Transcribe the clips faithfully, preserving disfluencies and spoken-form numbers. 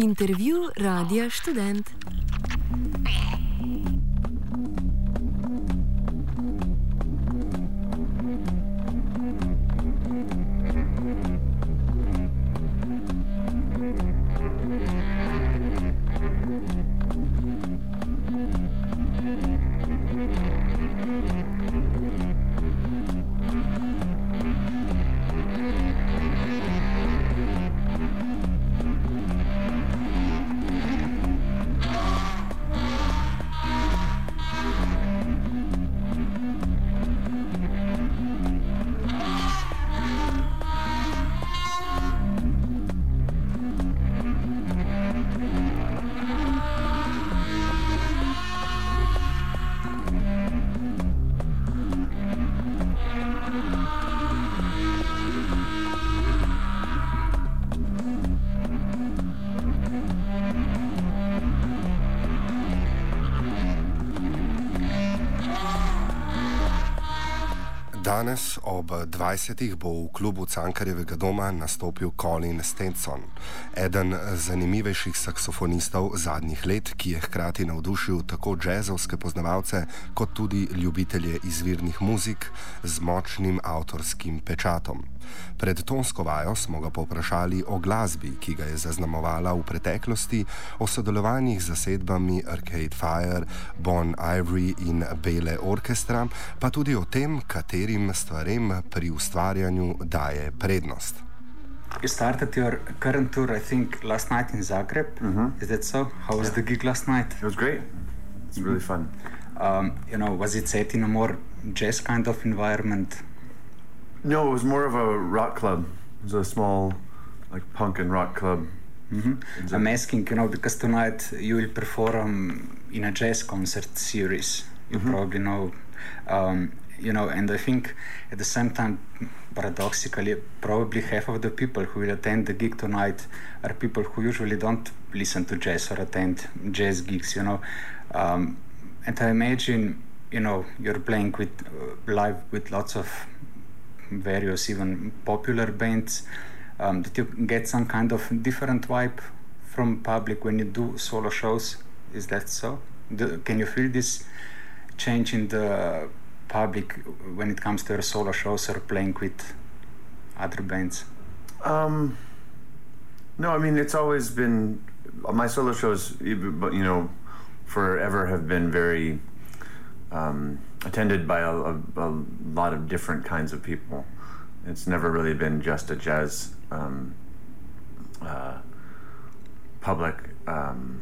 Intervju Radia Študent. Danes ob dvajsetih bo v klubu Cankarjevega doma nastopil Colin Stenson, eden zanimivejših saksofonistov zadnjih let, ki je hkrati navdušil tako džezovske poznavalce kot tudi ljubitelje izvirnih muzik z močnim avtorskim pečatom. Pred tonsko vajo smo ga povprašali o glasbi, ki ga je zaznamovala v preteklosti, o sodelovanjih z zasedbami Arcade Fire, Bon Ivory in Bele Orkestra, pa tudi o tem, katerim stvarem pri ustvarjanju daje prednost. You started your current tour, I think, last night in Zagreb. Mm-hmm. Is that so? How was yeah. the gig last night? It was great. It's really fun. Um, you know, was it set in a more jazz kind of environment? No, it was more of a rock club. It was a small, like, punk and rock club. Mm-hmm. I'm asking, you know, because tonight you will perform in a jazz concert series. You mm-hmm. probably know. Um, you know, and I think at the same time, paradoxically, probably half of the people who will attend the gig tonight are people who usually don't listen to jazz or attend jazz gigs, you know. Um, and I imagine, you know, you're playing with uh, live with lots of various, even popular bands. Um, did you get some kind of different vibe from public when you do solo shows? Is that so? Do, can you feel this change in the public when it comes to your solo shows or playing with other bands? Um, no, I mean, it's always been, my solo shows, you know, forever have been very um, attended by a, a, a lot of different kinds of people. It's never really been just a jazz um, uh, public um,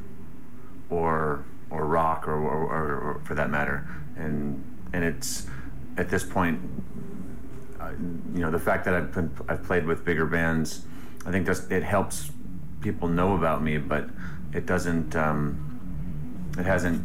or or rock or, or, or, or for that matter, and and it's at this point, uh, you know, the fact that I've been, I've played with bigger bands, I think that's, it helps people know about me, but it doesn't, um, it hasn't,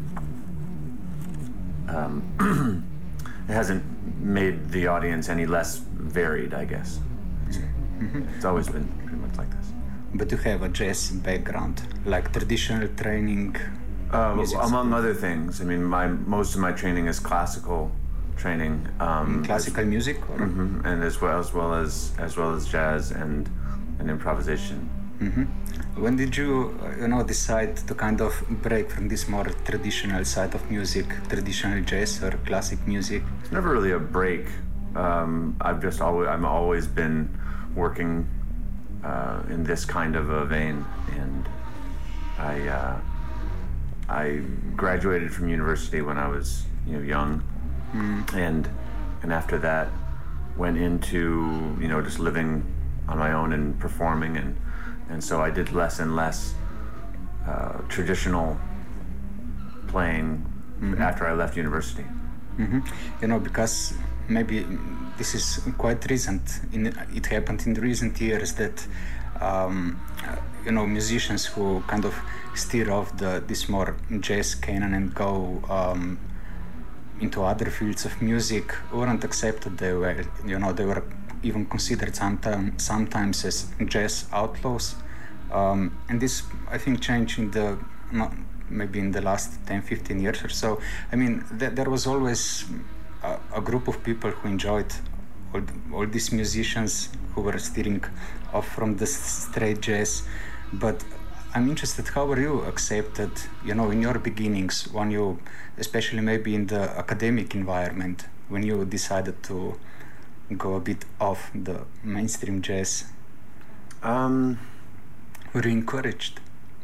um, it hasn't made the audience any less varied, I guess. Mm-hmm. It's always been pretty much like this. But you have a jazz background, like traditional training. Uh, among other things, I mean, my most of my training is classical training. Um, classical as, music, or? Mm-hmm, and as well as well as as well as jazz and and improvisation. Mm-hmm. When did you, you know, decide to kind of break from this more traditional side of music, traditional jazz or classic music? It's never really a break. Um, I've just always I've always been working uh, in this kind of a vein, and I. Uh, I graduated from university when I was, you know, young, mm. and and after that went into, you know, just living on my own and performing, and and so I did less and less uh, traditional playing mm-hmm. after I left university. Mm-hmm. You know, because maybe this is quite recent. In, it happened in the recent years that um, you know, musicians who kind of steer off the this more jazz canon and go um, into other fields of music weren't accepted. They were, you know, they were even considered sometimes sometimes as jazz outlaws. Um, and this, I think, changed in the not, maybe in the last ten, fifteen years or so. I mean, th- there was always a, a group of people who enjoyed all, all these musicians who were steering off from the straight jazz. But I'm interested, how were you accepted, you know, in your beginnings, when you, especially maybe in the academic environment, when you decided to go a bit off the mainstream jazz? Um, were you encouraged?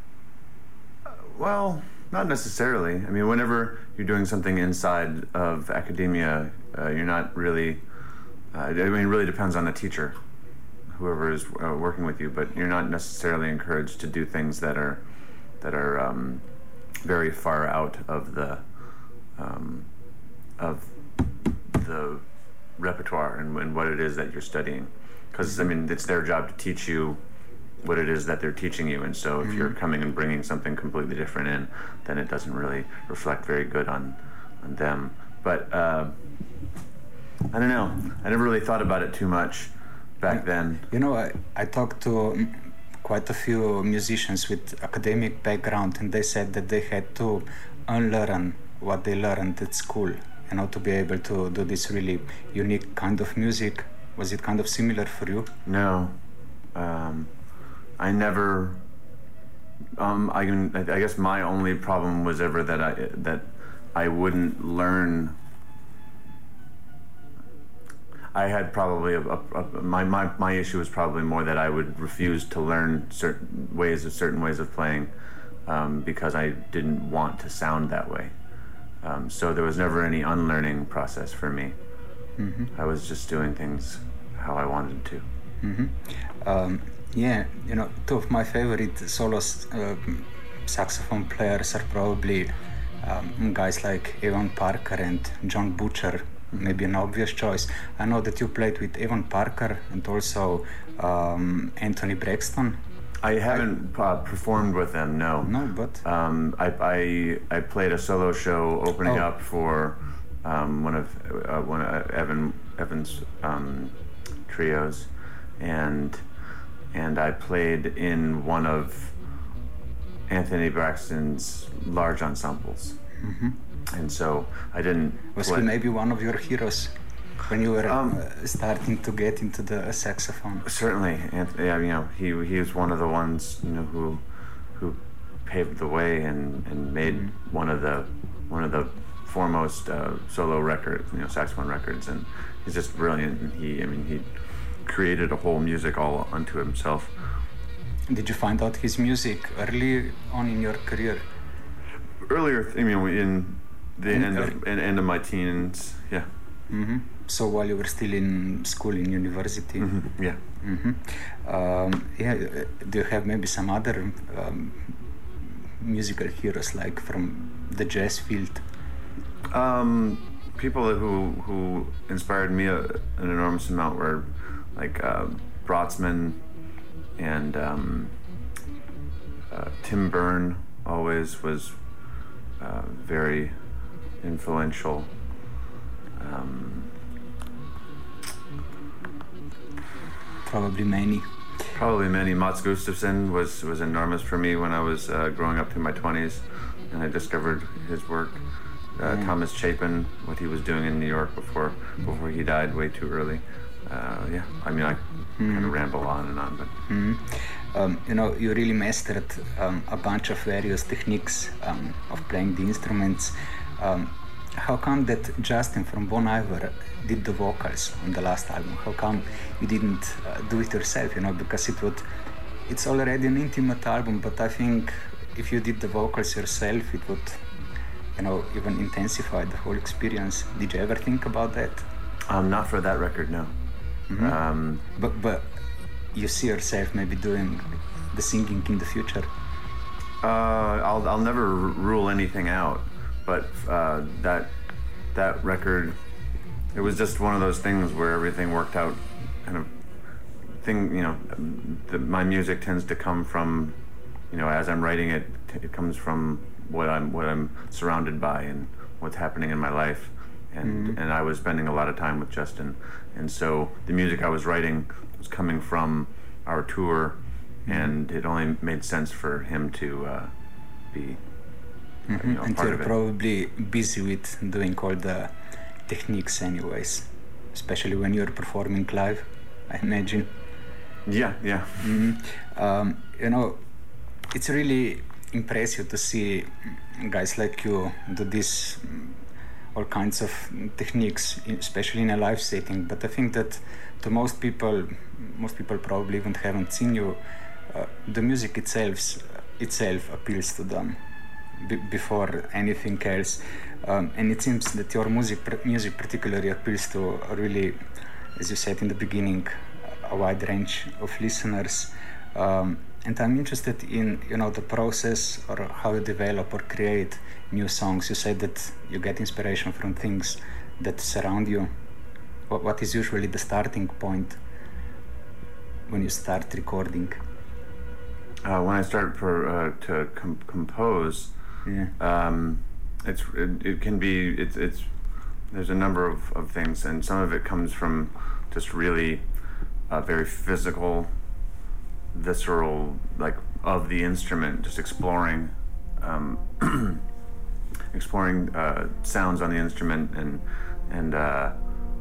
Well, not necessarily. I mean, whenever you're doing something inside of academia, uh, you're not really, uh, I mean, it really depends on the teacher, whoever is uh, working with you, but you're not necessarily encouraged to do things that are that are um, very far out of the um, of the repertoire and, and what it is that you're studying. Because, I mean, it's their job to teach you what it is that they're teaching you, and so if mm-hmm. you're coming and bringing something completely different in, then it doesn't really reflect very good on on them. But uh, I don't know. I never really thought about it too much back then. You know, I, I talked to quite a few musicians with academic background, and they said that they had to unlearn what they learned at school, you know, to be able to do this really unique kind of music. Was it kind of similar for you? No. Um, I never, um, I, I guess my only problem was ever that I, that I wouldn't learn. I had probably, a, a, a, my, my, my issue was probably more that I would refuse to learn certain ways of certain ways of playing um, because I didn't want to sound that way. Um, so there was never any unlearning process for me. Mm-hmm. I was just doing things how I wanted to. Mm-hmm. Um, yeah, you know, two of my favorite solo uh, saxophone players are probably um, guys like Evan Parker and John Butcher. Maybe an obvious choice. I know that you played with Evan Parker and also um, Anthony Braxton. I haven't I, uh, performed with them, no. No, but um, I, I I played a solo show opening oh. up for um, one of uh, one of Evan Evan's um, trios, and and I played in one of Anthony Braxton's large ensembles. Mm-hmm. And so I didn't. Was play. He maybe one of your heroes when you were um, uh, starting to get into the saxophone? Certainly, and yeah, you know, he he was one of the ones, you know, who who paved the way and, and made mm-hmm. one of the one of the foremost uh, solo records, you know, saxophone records, and he's just brilliant. And he, I mean, he created a whole music all unto himself. Did you find out his music early on in your career? Earlier, I mean, in the end of, in, end of my teens, yeah. Mm-hmm. So while you were still in school, in university? Mm-hmm. Yeah. Mm-hmm. Um, yeah. Do you have maybe some other um, musical heroes, like from the jazz field? Um, people who who inspired me a, an enormous amount were like uh, Brotzman and um, uh, Tim Byrne. Always was uh, very influential. Um, probably many. Probably many. Mats Gustafsson was was enormous for me when I was uh, growing up through my twenties, and I discovered his work. Uh, mm. Thomas Chapin, what he was doing in New York before before he died way too early. Uh, yeah, I mean, I mm. kind of ramble on and on, but. Mm. Um, you know, you really mastered um, a bunch of various techniques um, of playing the instruments. Um, how come that Justin from Bon Iver did the vocals on the last album? How come you didn't uh, do it yourself? You know, because it would, it's already an intimate album, but I think if you did the vocals yourself, it would, you know, even intensify the whole experience. Did you ever think about that? Um, not for that record, no. Mm-hmm. Um, but but. You see yourself maybe doing the singing in the future? Uh, I'll I'll never r- rule anything out, but uh, that that record, it was just one of those things where everything worked out. Kind of thing, you know. The, my music tends to come from, you know, as I'm writing it, it comes from what I'm what I'm surrounded by and what's happening in my life, and mm-hmm. and I was spending a lot of time with Justin, and so the music I was writing was coming from our tour, and it only made sense for him to uh, be mm-hmm. you know, and part you're of it. Probably busy with doing all the techniques anyways, especially when you're performing live, I imagine. Yeah, yeah. Mm-hmm. Um, you know, it's really impressive to see guys like you do this, all kinds of techniques, especially in a live setting. But I think that to most people, most people probably even haven't seen you. Uh, the music itself itself appeals to them b- before anything else, um, and it seems that your music music particularly appeals to a really, as you said in the beginning, a wide range of listeners. Um, and I'm interested in, you know, the process or how you develop or create new songs. You said that you get inspiration from things that surround you. What, what is usually the starting point when you start recording? Uh, when I start for, uh, to com- compose, Yeah. um, it's it, it can be it's it's there's a number of, of things, and some of it comes from just really uh, very physical, visceral, like of the instrument, just exploring um, exploring uh, sounds on the instrument, and and uh,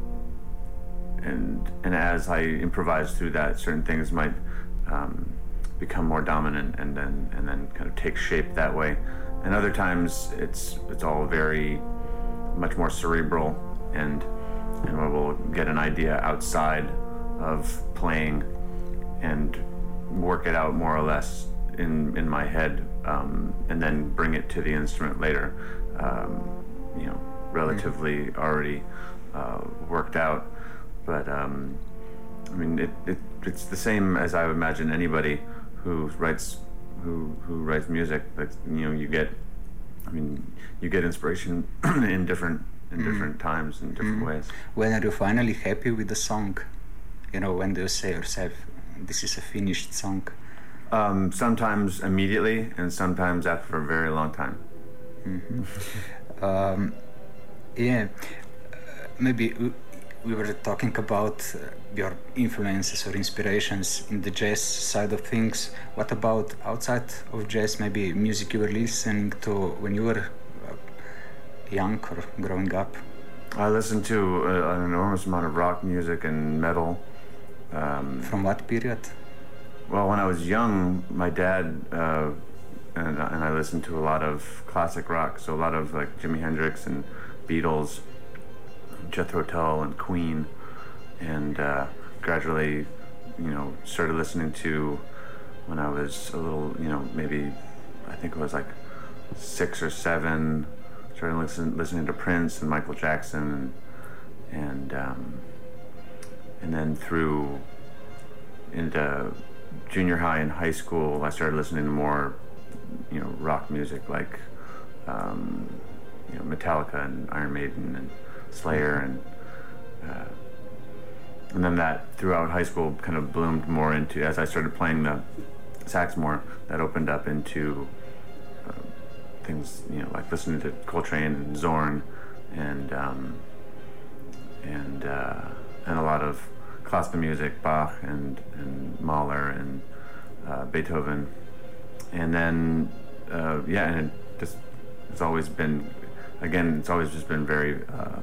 and and as I improvise through that, certain things might um, become more dominant, and then and then kind of take shape that way. And other times it's it's all very much more cerebral, and and where we'll get an idea outside of playing and work it out more or less in in my head, um, and then bring it to the instrument later, um, you know, relatively mm-hmm. already uh, worked out. But um, I mean, it, it it's the same as I would imagine anybody who writes who who writes music. That, you know, you get, I mean, you get inspiration in different in mm. different times, in different mm. ways. When are you finally happy with the song? You know, when do you say yourself, this is a finished song? Um, sometimes immediately, and sometimes after a very long time. Mm-hmm. um, yeah, uh, maybe we, we were talking about uh, your influences or inspirations in the jazz side of things. What about outside of jazz? Maybe music you were listening to when you were uh, young or growing up? I listened to uh, an enormous amount of rock music and metal. Um, From what period? Well, when I was young, my dad uh, and, and I listened to a lot of classic rock, so a lot of like Jimi Hendrix and Beatles, Jethro Tull and Queen, and uh, gradually, you know, started listening to, when I was a little, you know, maybe I think it was like six or seven, started listen, listening to Prince and Michael Jackson, and and, um, and then through into junior high and high school, I started listening to more, you know, rock music like, um, you know, Metallica and Iron Maiden and Slayer, and uh, and then that throughout high school kind of bloomed more into, as I started playing the sax more, that opened up into uh, things, you know, like listening to Coltrane and Zorn, and um, and uh, and a lot of classical music, Bach and and Mahler and uh, Beethoven, and then uh, yeah, and it just it's always been, again, it's always just been very uh,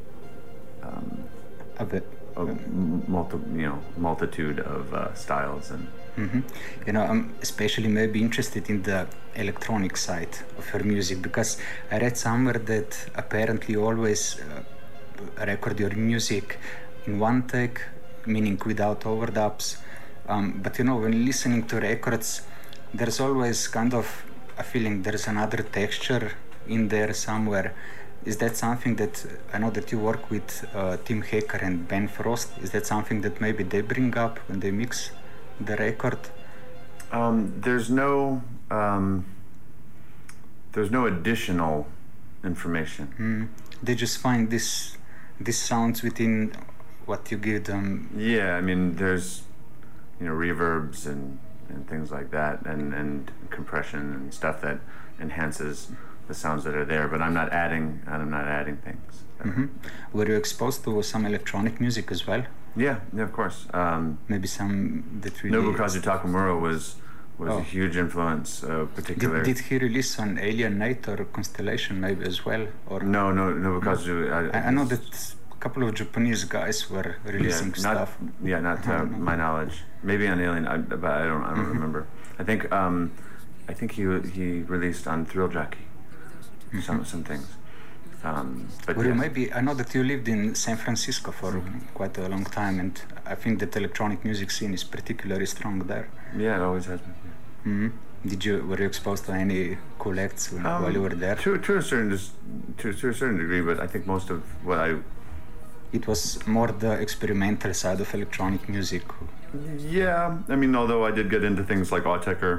um, a bit a multi, you know, multitude of uh, styles. And mm-hmm. you know, I'm especially maybe interested in the electronic side of her music, because I read somewhere that apparently you always uh, record your music in one take, meaning without overdubs. Um, but you know, when listening to records, there's always kind of a feeling there's another texture in there somewhere. Is that something that, I know that you work with uh, Tim Hecker and Ben Frost, is that something that maybe they bring up when they mix the record? Um, there's no um, there's no additional information. Mm. They just find this this sounds within what you give them. Yeah, I mean, there's, you know, reverbs and, and things like that, and, and compression and stuff that enhances the sounds that are there, but I'm not adding I'm not adding things. Mm-hmm. Were you exposed to some electronic music as well? Yeah, yeah, of course. Um, Maybe some that really... Nobukazu Takamura was was oh. a huge influence, uh, particular. Did, did he release an Alien Night or Constellation maybe as well? Or no, no, Nobukazu. No. I, I, I know that a couple of Japanese guys were releasing yeah, not, stuff. Yeah, not to uh, my knowledge. Maybe on Alien, I, but I don't. I don't mm-hmm. remember. I think um, I think he he released on Thrill Jockey mm-hmm. some some things. Um, but well, yes. maybe I know that you lived in San Francisco for mm-hmm. quite a long time, and I think that electronic music scene is particularly strong there. Yeah, it always has been. Yeah. Mm-hmm. Did you were you exposed to any cool acts um, while you were there? To to a certain to, to a certain degree, but I think most of what I it was more the experimental side of electronic music. Yeah, I mean, although I did get into things like Autechre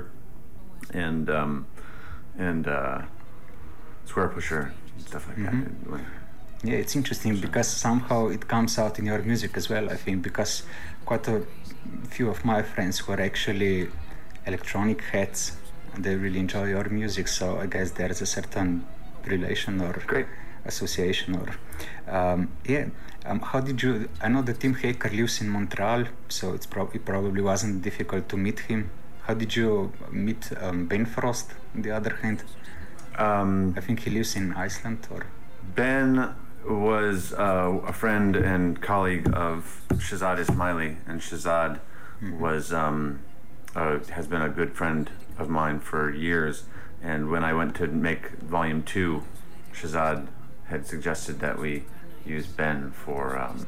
and um, and uh, Square Pusher and stuff like mm-hmm. that. Yeah, it's interesting sure. because somehow it comes out in your music as well, I think, because quite a few of my friends who are actually electronic heads, they really enjoy your music, so I guess there's a certain relation or Great. association or um, yeah. Um, how did you, I know that Tim Haker lives in Montreal, so it's prob- it probably wasn't difficult to meet him. How did you meet um, Ben Frost, on the other hand? Um, I think he lives in Iceland, or? Ben was uh, a friend and colleague of Shazad Ismaili, and Shazad mm-hmm. was um, uh, has been a good friend of mine for years. And when I went to make Volume Two, Shazad had suggested that we use Ben for um,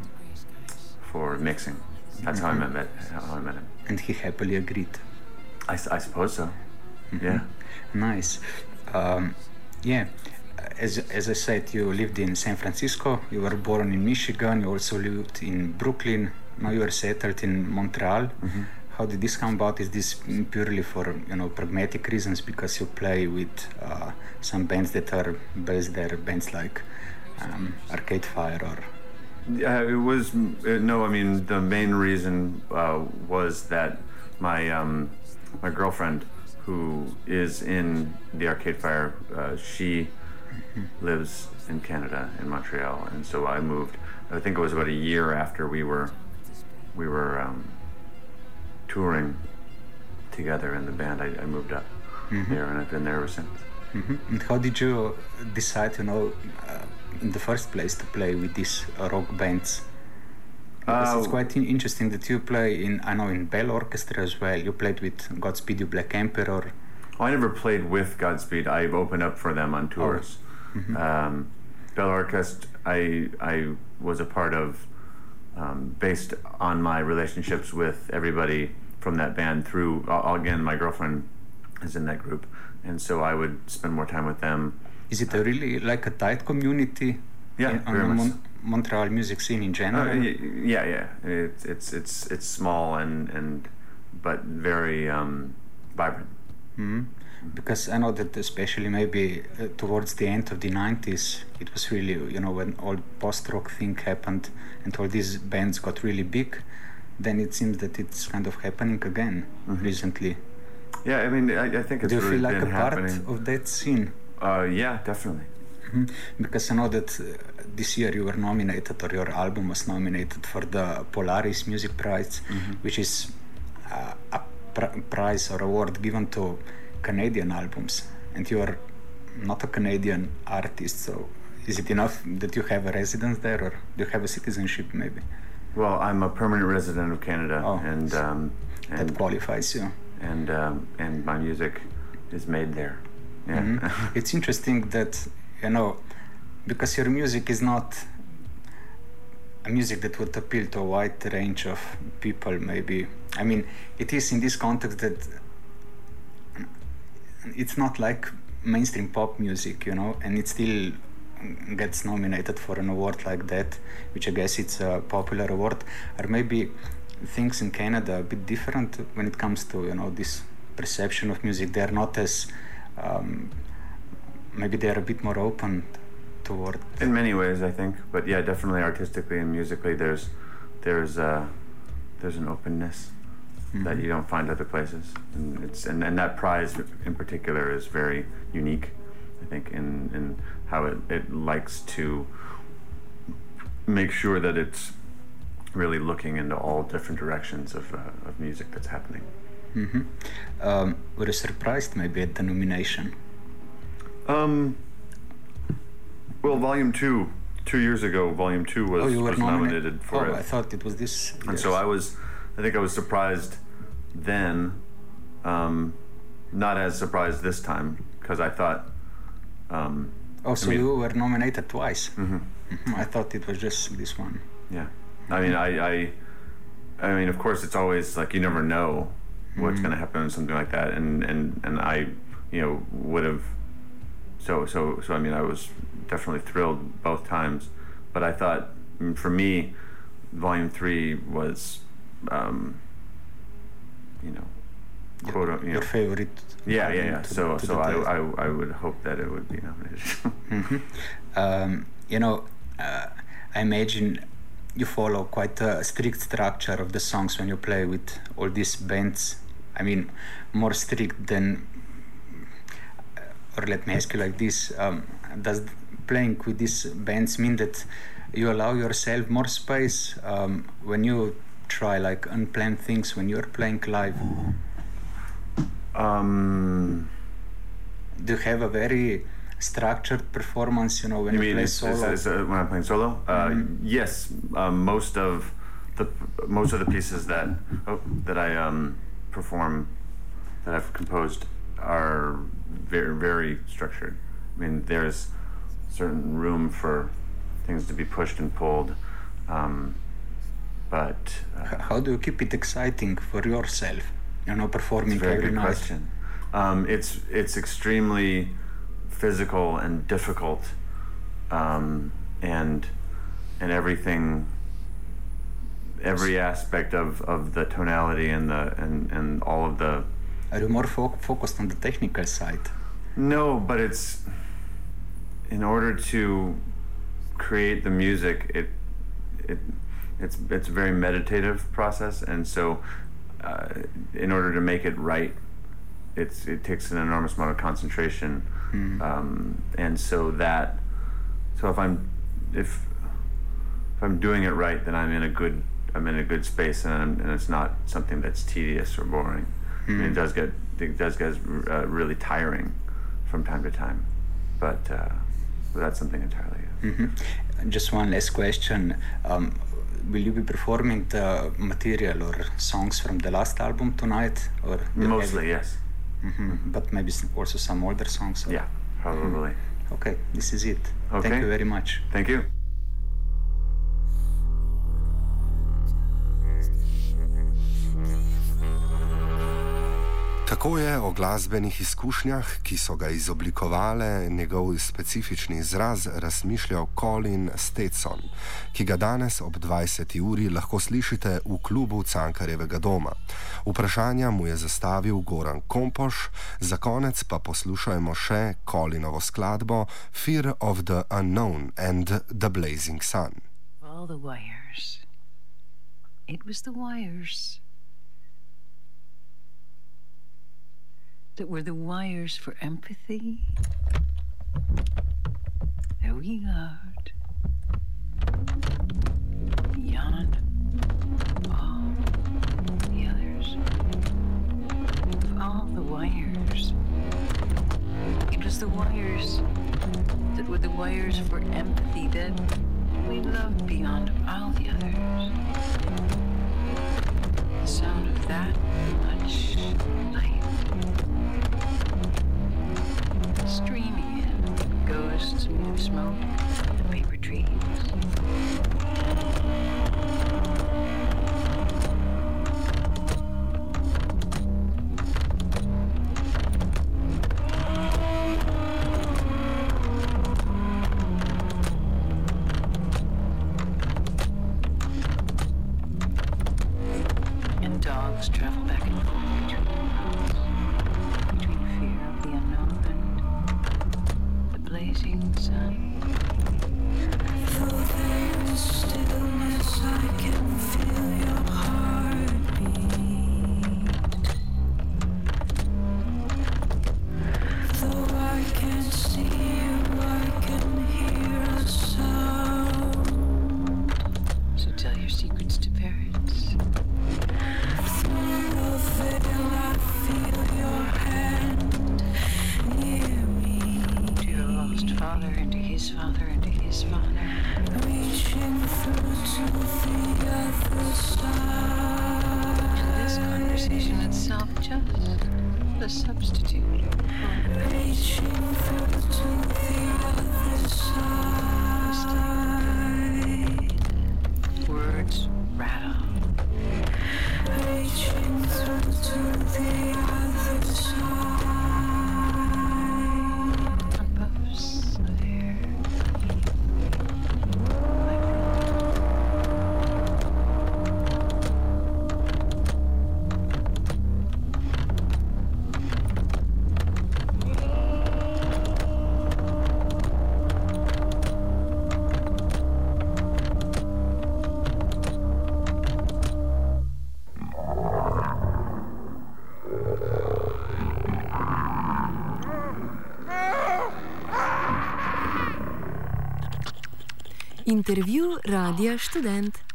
for mixing. That's mm-hmm. how I met how I met him. And he happily agreed. I, I suppose so. Mm-hmm. Yeah. Nice. Um, yeah. As as I said, you lived in San Francisco. You were born in Michigan. You also lived in Brooklyn. Now you are settled in Montreal. Mm-hmm. How did this come about? Is this purely for you know pragmatic reasons because you play with uh, some bands that are based there, bands like um, Arcade Fire or? Yeah, it was uh, no. I mean, the main reason uh, was that my um, my girlfriend, who is in the Arcade Fire, uh, she mm-hmm. lives in Canada, in Montreal, and so I moved. I think it was about a year after we were we were um, touring together in the band. I, I moved up mm-hmm. there, and I've been there ever since. Mm-hmm. And how did you decide, you know, uh, in the first place, to play with these uh, rock bands? Because uh, it's quite in- interesting that you play in, I know, in Bell Orchestra as well. You played with Godspeed You Black Emperor. Oh, I never played with Godspeed. I opened up for them on tours. Oh. Mm-hmm. Um, Bell Orchestra, I I was a part of, um, based on my relationships with everybody from that band through, uh, again, my girlfriend is in that group, and so I would spend more time with them. Is it a really like a tight community? Yeah, in, on very the much. Mon- Montreal music scene in general? Uh, yeah, yeah. It's it's it's it's small and and but very um, vibrant. Mm-hmm. Because I know that especially maybe uh, towards the end of the nineties, it was really, you know, when all post-rock thing happened and all these bands got really big, then it seems that it's kind of happening again mm-hmm. recently. Yeah, I mean, I, I think it's Do you really feel like been a part happening. of that scene? Uh, yeah, definitely. Mm-hmm. Because I know that uh, this year you were nominated, or your album was nominated for the Polaris Music Prize, mm-hmm. which is uh, a pr- prize or award given to Canadian albums, and you are not a Canadian artist, so is it enough that you have a residence there, or do you have a citizenship maybe? Well, I'm a permanent resident of Canada, oh, and, um, and that qualifies you. And um, and my music is made there. Yeah. Mm-hmm. It's interesting that, you know, because your music is not a music that would appeal to a wide range of people, maybe. I mean, it is in this context that it's not like mainstream pop music, you know, and it still gets nominated for an award like that, which I guess it's a popular award. Or maybe things in Canada a bit different when it comes to, you know, this perception of music. They're not as, um, maybe they're a bit more open toward. In many ways, I think, but yeah, definitely artistically and musically, there's there's uh, there's an openness mm-hmm. that you don't find other places, and it's and, and that prize in particular is very unique, I think, in in how it, it likes to make sure that it's really looking into all different directions of uh, of music that's happening. Mm-hmm. Um, were you surprised maybe at the nomination? Um. Well, Volume Two, two years ago, Volume Two was, oh, you were was nominated? nominated for oh, it. I thought it was this. And yes. so I was, I think I was surprised then, um, not as surprised this time because I thought. Um, oh, so I mean, you were nominated twice. Mm-hmm. Mm-hmm. I thought it was just this one. Yeah, mm-hmm. I mean, I, I, I mean, of course, it's always like you never know what's mm-hmm. going to happen with something like that, and and and I, you know, would have. So so so I mean, I was definitely thrilled both times, but I thought for me, Volume Three was, um, you know. Your, quote, you your know, favorite. Yeah, yeah, yeah. To, so, to so I, I, I would hope that it would be nominated. mm-hmm. um, you know, uh, I imagine you follow quite a strict structure of the songs when you play with all these bands. I mean, more strict than. Or let me ask you like this: um, does playing with these bands mean that you allow yourself more space um, when you try like unplanned things when you're playing live? Um, Do you have a very structured performance, you know, when you, you mean play it's, solo? It's, it's, uh, when I'm playing solo? Mm-hmm. Uh, yes, um, most of the most of the pieces that oh, that I um, perform, that I've composed, are very very structured. I mean, there's certain room for things to be pushed and pulled, um, but uh, how do you keep it exciting for yourself? You know, performing it's a very every good night. Question. Um, it's it's extremely physical and difficult, um, and and everything, every aspect of, of the tonality and the and, and all of the. Are you more fo- focused on the technical side? No, but it's in order to create the music. It it it's it's a very meditative process, and so. Uh, in order to make it right, it's it takes an enormous amount of concentration, mm. um, and so that so if I'm if if I'm doing it right, then I'm in a good I'm in a good space, and, I'm, and it's not something that's tedious or boring. Mm. I mean, it does get it does get uh, really tiring from time to time, but, uh, but that's something entirely. Mm-hmm. Just one last question. Um, Will you be performing the material or songs from the last album tonight, or mostly yes? Mm-hmm. But maybe also some older songs. Or? Yeah, probably. Mm-hmm. Okay, this is it. Okay. Thank you very much. Thank you. Tako je o glasbenih izkušnjah, ki so ga izoblikovale njegov specifični izraz, razmišljal Colin Stetson, ki ga danes ob dvajseti uri lahko slišite v klubu Cankarjevega doma. Vprašanja mu je zastavil Goran Kompoš, za konec pa poslušajmo še Colinovo skladbo Fear of the Unknown and the Blazing Sun. All the wires. It was the wires. That were the wires for empathy that we loved beyond all the others. Of all the wires, it was the wires that were the wires for empathy that we loved beyond all the others. The sound of that much life streaming in, ghosts made of smoke and paper trees. And dogs travel back and forth between worlds, between fear of the unknown and the blazing sun. Though there is stillness, I can feel your heartbeat. Though I can't see you, I can hear a sound. So tell your secrets to parrots. Through the veil, I feel your hand near me. To your lost father and to his father and to his father. Reaching through to the other side. And this conversation itself just not a substitute. Reaching through to the other side. Words rattle. Reaching through to the other side. Puffs of air. Like Intervju Radia Študent.